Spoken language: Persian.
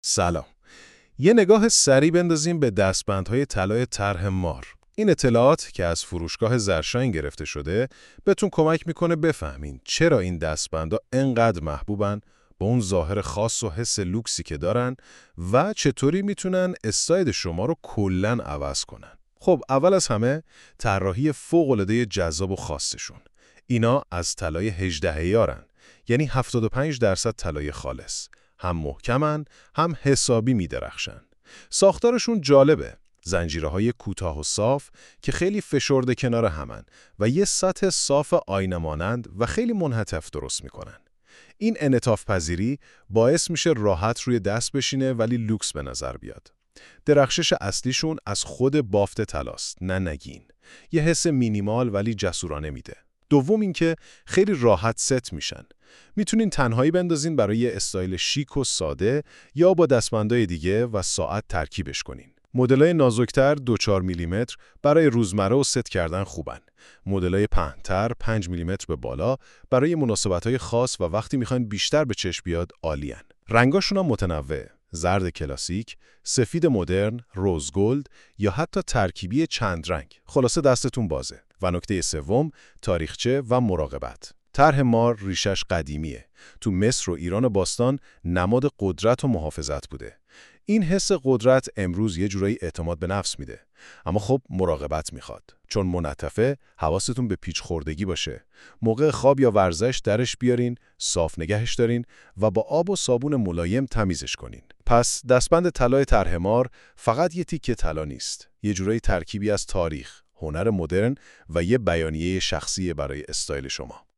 سلام. یه نگاه سریع بندازیم به دستبندهای طلای طرح مار. این اطلاعات که از فروشگاه زرشاین گرفته شده بهتون کمک میکنه بفهمین چرا این دستبندها انقدر محبوبن، با اون ظاهر خاص و حس لوکسی که دارن و چطوری میتونن استایل شما رو کلاً عوض کنن. خب اول از همه طراحی فوق‌العاده جذاب و خاصشون. اینا از طلای 18 یارن، یعنی 75% طلای خالص. هم محکمن، هم حسابی می‌درخشن. ساختارشون جالبه. زنجیره‌های کوتاه و صاف که خیلی فشرده کنار همن و یه سطح صاف آینه مانند و خیلی منحتف درست میکنن. این انعطاف پذیری باعث میشه راحت روی دست بشینه ولی لوکس به نظر بیاد. درخشش اصلیشون از خود بافت طلاست، نه نگین. یه حس مینیمال ولی جسورانه میده. دوم اینکه خیلی راحت ست میشن. میتونین تنهایی بندازین برای استایل شیک و ساده یا با دستبندای دیگه و ساعت ترکیبش کنین. مدل‌های نازک‌تر 2-4 میلیمتر برای روزمره و ست کردن خوبن. مدل‌های پهن‌تر 5 میلیمتر به بالا برای مناسبت‌های خاص و وقتی میخواین بیشتر به چشم بیاد عالیان. رنگاشون هم متنوع. زرد کلاسیک، سفید مدرن، روز گلد یا حتی ترکیبی چند رنگ. خلاصه دستتون بازه. و نکته سوم، تاریخچه و مراقبت. طرح مار ریشش قدیمیه. تو مصر و ایران باستان نماد قدرت و محافظت بوده. این حس قدرت امروز یه جورایی اعتماد به نفس میده. اما خب مراقبت میخواد. چون منعطفه، حواستون به پیچ خوردگی باشه. موقع خواب یا ورزش درش بیارین، صاف نگهش دارین و با آب و صابون ملایم تمیزش کنین. پس دستبند طلای طرح مار فقط یه تیکه طلا نیست. یه جورایی ترکیبی از تاریخ، هنر مدرن و یه بیانیه شخصی برای استایل شما.